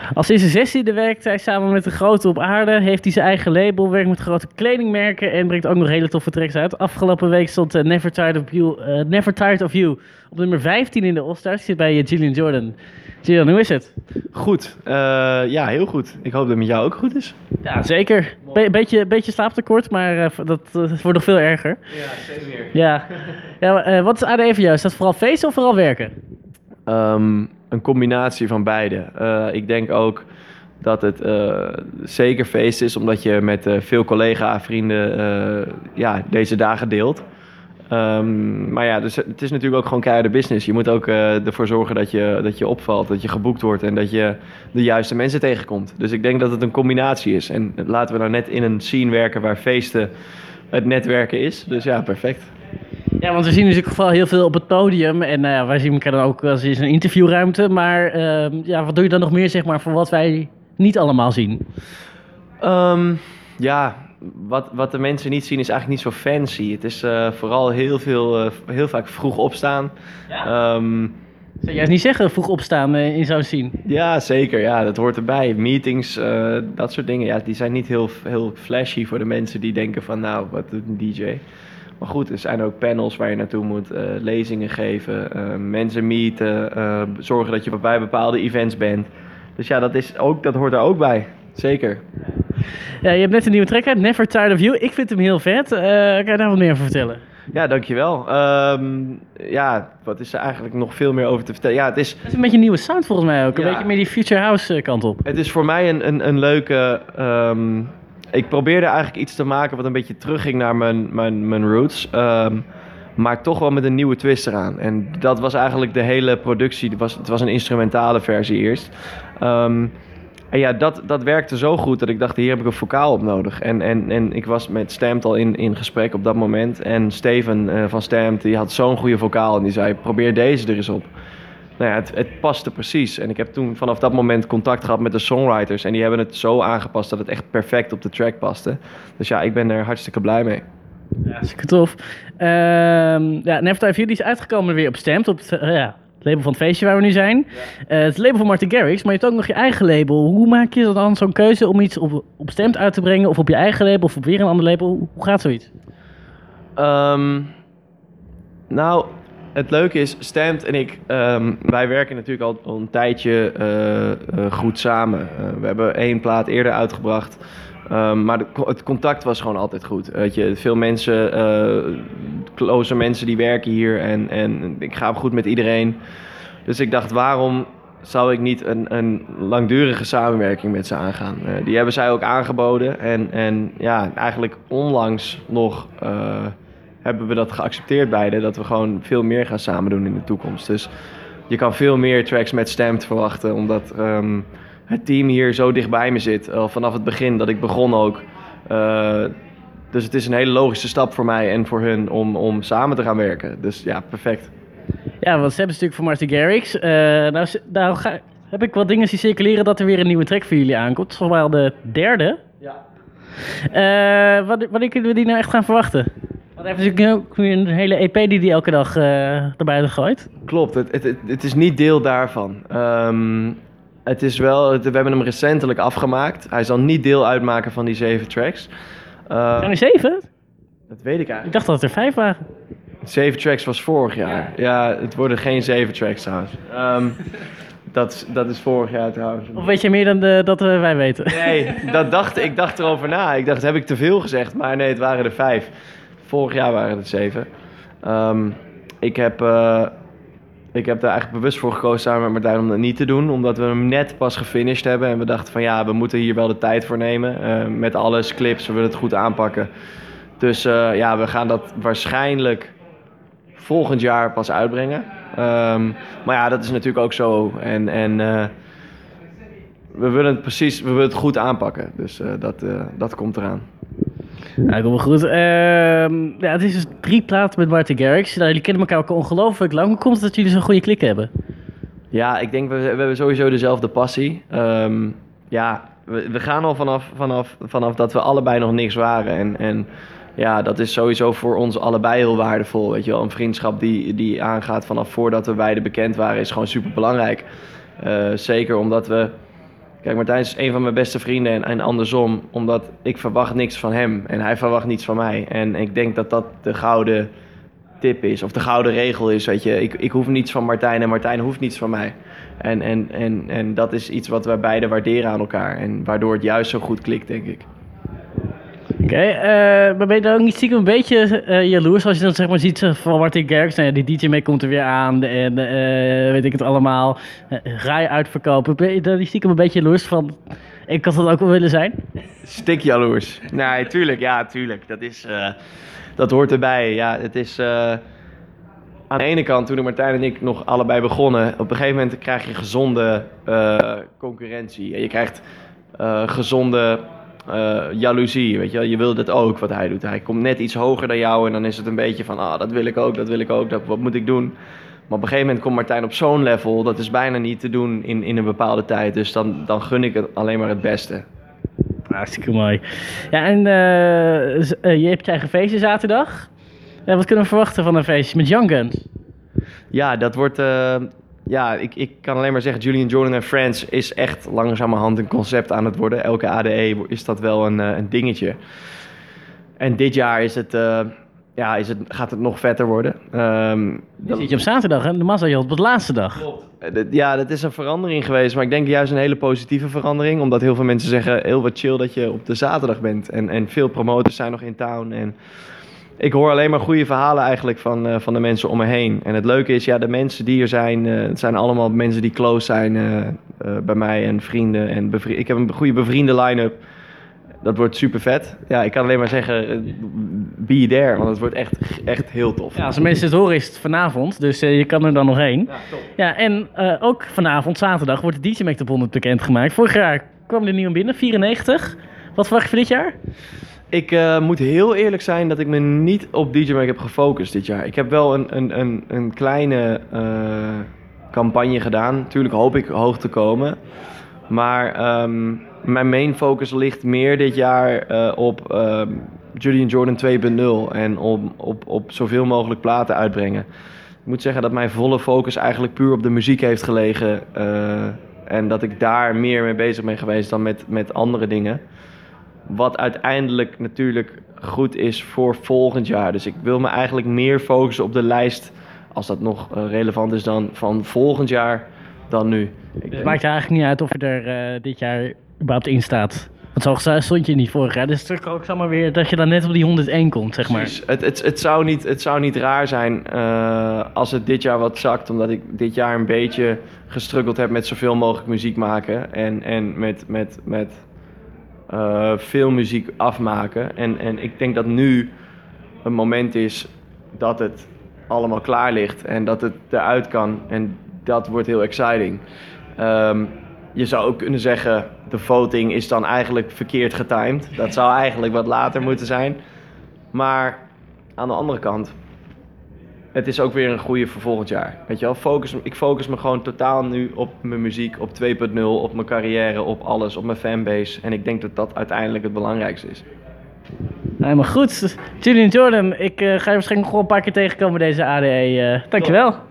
Als hij zijn 16e werkt hij samen met de grote op aarde, heeft hij zijn eigen label, werkt met grote kledingmerken en brengt ook nog hele toffe tracks uit. Afgelopen week stond Never Tired of You op nummer 15 in de All-Stars. Zit bij Jillian Jordan. Jillian, hoe is het? Goed. Ja, heel goed. Ik hoop dat het met jou ook goed is. Ja, zeker. Beetje slaaptekort, maar dat wordt nog veel erger. Ja, steeds meer. Ja, wat is ADE voor jou? Is dat vooral feesten of vooral werken? Een combinatie van beide. Ik denk ook dat het zeker feest is, omdat je met veel collega-vrienden deze dagen deelt. Maar ja, dus het is natuurlijk ook gewoon keiharde business. Je moet ook ervoor zorgen dat je opvalt, dat je geboekt wordt en dat je de juiste mensen tegenkomt. Dus ik denk dat het een combinatie is. En laten we nou net in een scene werken waar feesten het netwerken is. Dus ja, perfect. Ja, want we zien natuurlijk vooral heel veel op het podium. En wij zien elkaar dan ook als in een interviewruimte. Maar wat doe je dan nog meer, zeg maar, voor wat wij niet allemaal zien? Wat de mensen niet zien is eigenlijk niet zo fancy. Het is vooral heel vaak vroeg opstaan. Ja. Zou jij niet zeggen, vroeg opstaan in zo'n scene? Ja, zeker. Ja, dat hoort erbij. Meetings, dat soort dingen. Ja, die zijn niet heel flashy voor de mensen die denken van, nou, wat doet een DJ? Maar goed, er zijn ook panels waar je naartoe moet, lezingen geven, mensen meeten, zorgen dat je bij bepaalde events bent. Dus ja, dat hoort er ook bij. Zeker. Ja, je hebt net een nieuwe track uit, Never Tired of You. Ik vind hem heel vet. Kan je daar wat meer over vertellen? Ja, dankjewel. Wat is er eigenlijk nog veel meer over te vertellen? Ja, het is een beetje een nieuwe sound volgens mij ook. Een beetje meer die future house kant op. Het is voor mij een leuke... ik probeerde eigenlijk iets te maken wat een beetje terugging naar mijn roots. Maar toch wel met een nieuwe twist eraan. En dat was eigenlijk de hele productie. Het was een instrumentale versie eerst. En ja, dat werkte zo goed dat ik dacht, hier heb ik een vocaal op nodig. En ik was met Stamped al in gesprek op dat moment. En Steven van Stamped, die had zo'n goede vocaal. En die zei, probeer deze er eens op. Nou ja, het paste precies. En ik heb toen vanaf dat moment contact gehad met de songwriters. En die hebben het zo aangepast dat het echt perfect op de track paste. Dus ja, ik ben er hartstikke blij mee. Ja, super tof. Never Tired of You, die is uitgekomen weer op Stamped. Op het label van het feestje waar we nu zijn. Het label van Martin Garrix, maar je hebt ook nog je eigen label. Hoe maak je dan zo'n keuze om iets op Stamped uit te brengen? Of op je eigen label of op weer een ander label? Hoe gaat zoiets? Nou, het leuke is, Stamped en ik, wij werken natuurlijk al een tijdje goed samen. We hebben 1 plaat eerder uitgebracht. Maar het contact was gewoon altijd goed. Weet je, veel mensen, close mensen die werken hier en ik ga goed met iedereen. Dus ik dacht, waarom zou ik niet een langdurige samenwerking met ze aangaan? Die hebben zij ook aangeboden en ja, eigenlijk onlangs nog hebben we dat geaccepteerd beide, dat we gewoon veel meer gaan samen doen in de toekomst. Dus je kan veel meer tracks met Stamped verwachten, omdat het team hier zo dichtbij me zit, vanaf het begin dat ik begon ook. Dus het is een hele logische stap voor mij en voor hun om samen te gaan werken. Dus ja, perfect. Ja, want ze hebben natuurlijk voor Martin Garrix. Heb ik wat dingen zien circuleren dat er weer een nieuwe track voor jullie aankomt. Het is volgens mij al de 3e. Ja. Wanneer kunnen we die nou echt gaan verwachten? Want hij heeft natuurlijk ook een hele EP die hij elke dag erbuiten gooit. Klopt, het is niet deel daarvan. Het is wel, we hebben hem recentelijk afgemaakt. Hij zal niet deel uitmaken van die 7 tracks. Zijn er 7? Dat weet ik eigenlijk. Ik dacht dat het er 5 waren. 7 tracks was vorig jaar. Ja, het worden geen 7 tracks trouwens. Dat is vorig jaar trouwens. Of weet je meer dan dat wij weten? Nee, ik dacht erover na. Ik dacht, heb ik te veel gezegd? Maar nee, het waren er 5. Vorig jaar waren het 7. Ik heb daar eigenlijk bewust voor gekozen samen met Martijn om dat niet te doen. Omdat we hem net pas gefinished hebben. En we dachten van ja, we moeten hier wel de tijd voor nemen. Met alles, clips, we willen het goed aanpakken. Dus we gaan dat waarschijnlijk volgend jaar pas uitbrengen. Maar ja, dat is natuurlijk ook zo. En we willen het goed aanpakken. Dus dat komt eraan. Nou, kom wel goed. Het is dus 3 platen met Martin Garrix. Nou, jullie kennen elkaar ook ongelooflijk lang. Hoe komt het dat jullie zo'n goede klik hebben? Ja, ik denk, we hebben sowieso dezelfde passie. We gaan al vanaf dat we allebei nog niks waren. En ja, dat is sowieso voor ons allebei heel waardevol. Weet je wel? Een vriendschap die aangaat vanaf voordat we beide bekend waren is gewoon super belangrijk. Zeker omdat we Kijk, Martijn is een van mijn beste vrienden en andersom, omdat ik verwacht niks van hem en hij verwacht niets van mij. En ik denk dat dat de gouden tip is, of de gouden regel is, weet je. Ik hoef niets van Martijn en Martijn hoeft niets van mij. En dat is iets wat wij beiden waarderen aan elkaar en waardoor het juist zo goed klikt, denk ik. Oké, maar ben je dan ook niet stiekem een beetje jaloers als je dan zeg maar ziet van Martin Garrix, nou ja, die DJ mee komt er weer aan en weet ik het allemaal, rij uitverkopen. Ben je dan niet stiekem een beetje jaloers van, ik had dat ook wel willen zijn? Stik jaloers. Nee, tuurlijk, ja, tuurlijk. Dat hoort erbij. Ja, het is aan de ene kant, toen Martijn en ik nog allebei begonnen, op een gegeven moment krijg je gezonde concurrentie. En je krijgt gezonde jaloezie, weet je wel. Je wil dat ook, wat hij doet. Hij komt net iets hoger dan jou en dan is het een beetje van, dat wil ik ook, wat moet ik doen? Maar op een gegeven moment komt Martijn op zo'n level, dat is bijna niet te doen in een bepaalde tijd. Dus dan gun ik het alleen maar het beste. Hartstikke mooi. Ja, en je hebt je eigen feestje zaterdag. Wat kunnen we verwachten van een feestje met Young Guns? Ja, dat wordt... ik kan alleen maar zeggen, Julian Jordan en Friends is echt langzamerhand een concept aan het worden. Elke ADE is dat wel een dingetje. En dit jaar gaat het nog vetter worden. Dan zit je op zaterdag, hè? Normaal zou je op de laatste dag. Klopt. Ja, dat is een verandering geweest, maar ik denk juist een hele positieve verandering. Omdat heel veel mensen zeggen, heel wat chill dat je op de zaterdag bent. En veel promoters zijn nog in town. En ik hoor alleen maar goede verhalen eigenlijk van de mensen om me heen. En het leuke is, ja, de mensen die er zijn, het zijn allemaal mensen die close zijn bij mij en vrienden. En ik heb een goede bevriende line-up. Dat wordt super vet. Ja, ik kan alleen maar zeggen, be there, want het wordt echt heel tof. Ja, als mensen het horen is het vanavond, dus je kan er dan nog heen. Ja, top. Ja, en ook vanavond, zaterdag, wordt de DJ Mag Top 100 bekendgemaakt. Vorig jaar kwam er nieuw binnen, 94. Wat verwacht je voor dit jaar? Ik moet heel eerlijk zijn dat ik me niet op DJ Mag heb gefocust dit jaar. Ik heb wel een kleine campagne gedaan. Natuurlijk hoop ik hoog te komen. Maar mijn main focus ligt meer dit jaar op Julian Jordan 2.0 en op zoveel mogelijk platen uitbrengen. Ik moet zeggen dat mijn volle focus eigenlijk puur op de muziek heeft gelegen. En dat ik daar meer mee bezig ben geweest dan met andere dingen. Wat uiteindelijk natuurlijk goed is voor volgend jaar. Dus ik wil me eigenlijk meer focussen op de lijst, als dat nog relevant is, dan van volgend jaar dan nu. Het maakt eigenlijk niet uit of je er dit jaar überhaupt in staat. Want zo stond je niet vorig jaar. Dus het is ook zeg maar weer dat je dan net op die 101 komt, zeg maar. Precies. Het zou niet raar zijn als het dit jaar wat zakt. Omdat ik dit jaar een beetje gestruggeld heb met zoveel mogelijk muziek maken. En met veel muziek afmaken. En ik denk dat nu een moment is dat het allemaal klaar ligt. En dat het eruit kan. En dat wordt heel exciting. Je zou ook kunnen zeggen, de voting is dan eigenlijk verkeerd getimed. Dat zou eigenlijk wat later moeten zijn. Maar aan de andere kant, het is ook weer een goede voor volgend jaar. Weet je wel, ik focus me gewoon totaal nu op mijn muziek, op 2.0, op mijn carrière, op alles, op mijn fanbase. En ik denk dat dat uiteindelijk het belangrijkste is. Helemaal goed. Julian Jordan, ik ga je waarschijnlijk nog wel een paar keer tegenkomen deze ADE. Dankjewel.